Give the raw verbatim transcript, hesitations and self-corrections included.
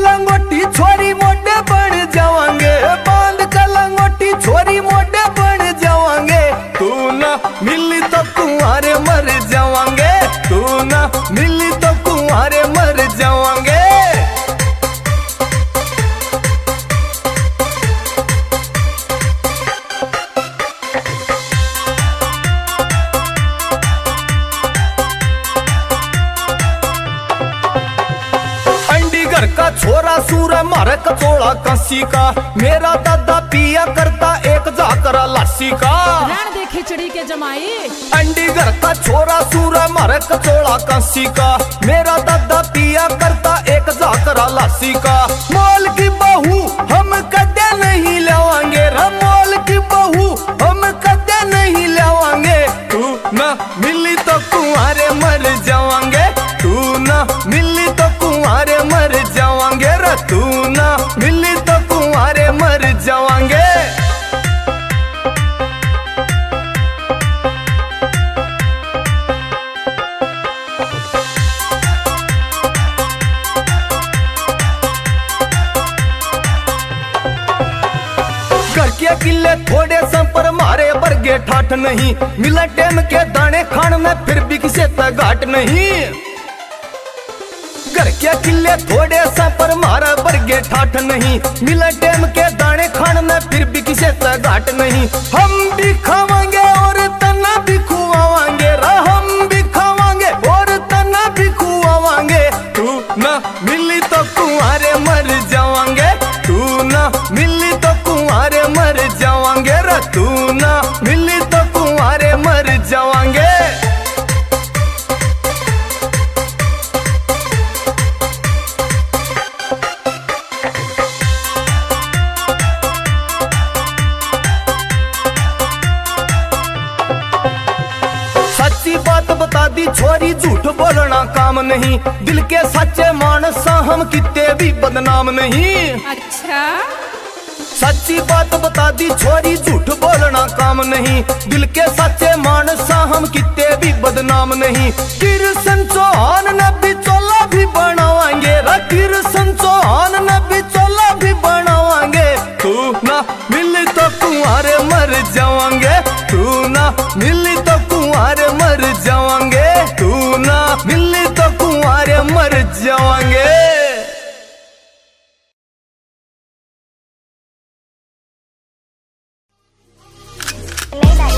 लंगोटी छोरी मोटे बन जावांगे, बांध के लंगोटी छोरी मोटे बन जावांगे। तू ना मिली तो कुंवारे मर जावांगे, तू ना मिली तो कुंवारे मर जावांगे। घर का छोरा सूरा मारे कचोड़ा काशी का, मेरा दादा पिया करता एक जाकरा लासी का। रण दे खिचड़ी के जमाई। अंडी घर का छोरा सूरा मारे कचोड़ा काशी का, मेरा दादा पिया करता एक जाकरा लासी का। मोल की बहू हम कदे नहीं लेवांगे, मोल की बहू हम कदे नहीं लेवांगे। तू ना मिली तो कुंवारे मर जावांगे, तू ना मिली तो कुंवारे मर जावांगे रे, तू ना मिली तो कुंवारे मर जावांगे। घर के किले थोड़े संपर मारे बरगे ठाठ नहीं, मिला टेम के दाने खान में फिर भी किसे घाट नहीं। घर के किले थोड़े सा पर मारा बरगे ठाठ नहीं, मिला टेम के दाने खान में फिर भी किसे घाट नहीं। हम भी खावांगे और तना भी खुआवांगे, हम भी खावांगे और तना भी खुआवांगे। तू ना मिली तो कुंवारे मर जावांगे, तू ना मिली तो कुंवारे मर जावांगे रे, तू ना मिली तो कुंवारे मर जावांगे। सच्ची बात बता दी छोरी झूठ बोलना काम नहीं, दिल के सच्चे मानस हम कितने भी बदनाम नहीं। अच्छा सच्ची बात बता दी छोरी झूठ बोलना काम नहीं, दिल के सच्चे मानस हम कितने भी बदनाम नहीं। कृष्ण चौहान ने भी चोला भी बनावांगे, कृष्ण चौहान ने भी चोला भी बनावांगे। तू ना मिली तो कुंवारे मर जावांगे, तू ना मिली तो कुंवारे मर जावांगे, तू ना मिली तो कुंवारे मर जावांगे। Lấy